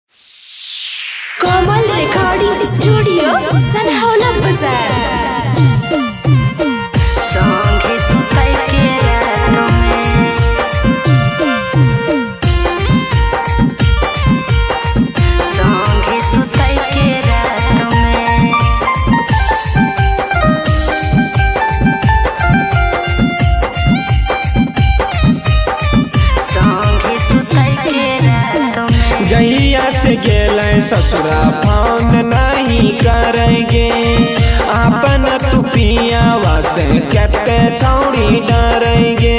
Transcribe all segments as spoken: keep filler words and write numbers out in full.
कमल recording studio Sanhaula बाजार। संगे सुतई के रातों में, संगे सुतई के रातों में, संगे सुतई के रातों में। जहिया से गेलै ससुरा फोन नहीं करेंगे, आपन तू पियावा से कहते छौड़ी डरेंगे।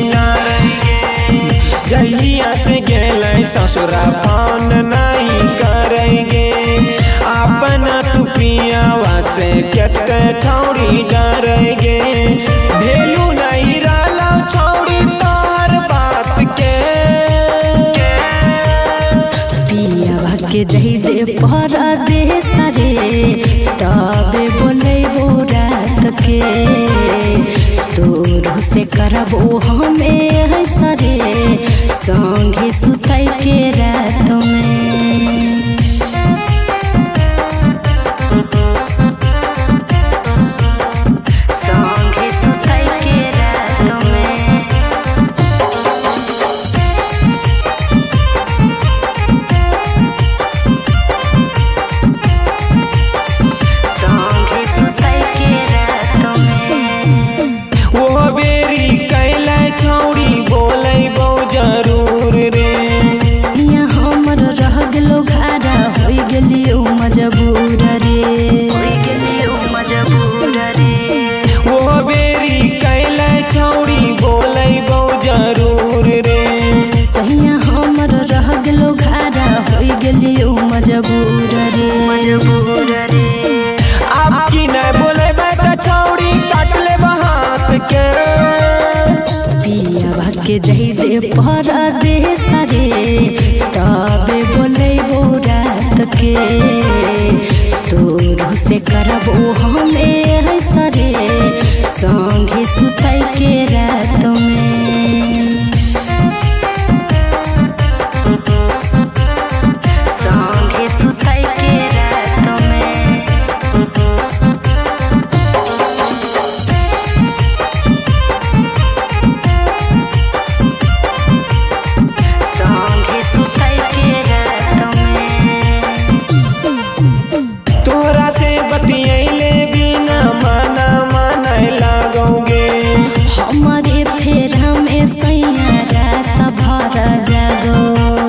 जहिया से गेलै ससुरा फोन नहीं करेंगे, आपन तू पियावा से कहते छौड़ी डरेंगे। भेलू नहीं रहला छौड़ी तोहर बात के, के जही दे पहरा दे सारे तबे बोले वो रात के तोर से करबो हमें है सारे संगे सुतई के रात में। संगे सुतई के रात में, मजबूर रे मजबूर रे वो बेरी कैला छौड़ी बोलै बहु जरूर रे। सहिया हमर रह गेलो घारा होई गेलियो मजबूर रे मजबूर रे। अब की न बोले बेटा छौड़ी काट ले हाथ के, पिया भागे जही दे पहरा दे सारे तबे बोले वो रात के तोर से करबो हमें है सारे संगे सुतई के रात में। संगे सुतई के रात में, संगे सुतई के रात में। तोहरा से बतियैले बिना माना माने लागोगे, हमारे फेर हमें सैया रात भर जागो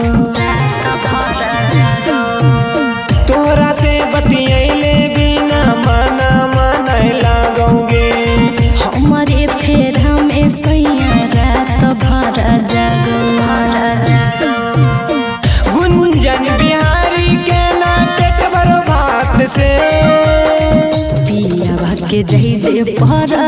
भर जागो। तोहरा से बतियैले बिना माना माने लागोगे, हमारे फेर हमें सैया रात भर जागो भर जागो। गुंजन बिहारी के नाटक बर्बाद से, पिया भागे जही दे पहरा